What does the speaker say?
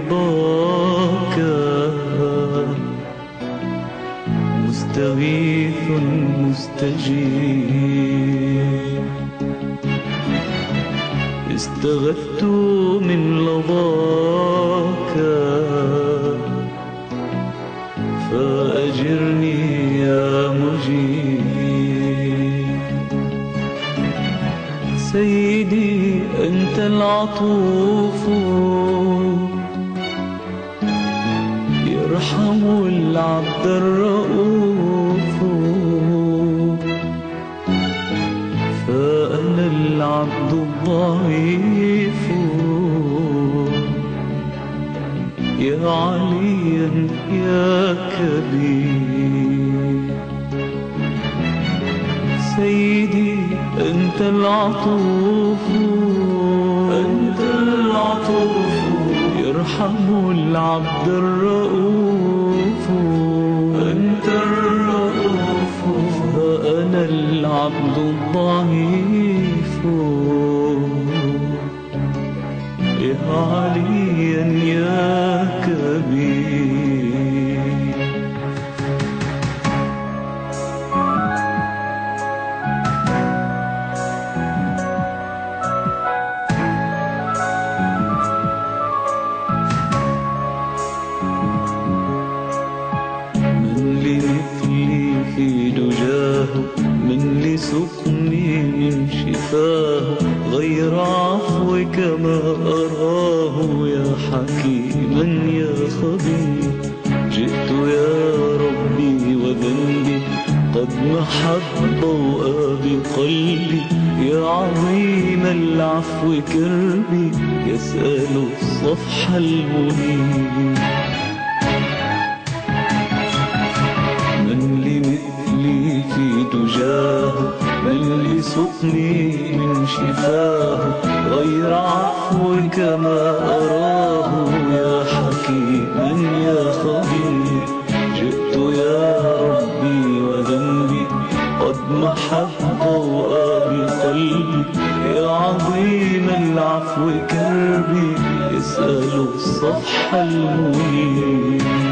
برضاك مستغيث مستجيب. استغثت من لظاك فأجرني يا مجيب. سيدي أنت العطوف يرحم العبد الرؤوف، فأنا العبد الضعيف يا عليا يا كبير. سيدي أنت العطوف يرحم العبد الرؤوف، أنت الرؤوف فأنا العبد الضعيف يا عليا يا كبير. في دجاه من لسقمي من شفاه، غير عفوك ما أراه يا حكيما يا خبير. جئت يا ربي وذنبي قد محت ضوء بقلبي، يا عظيم العفو كربي يسأل الصفح المنيب. في دجاه من لسقمي من شفاه، غير عفوك ما أراه يا حكيما يا خبير. جئت يا ربي وذنبي قد محت ضوء بقلبي، يا عظيم العفو كربي يسأل الصفح المنيب.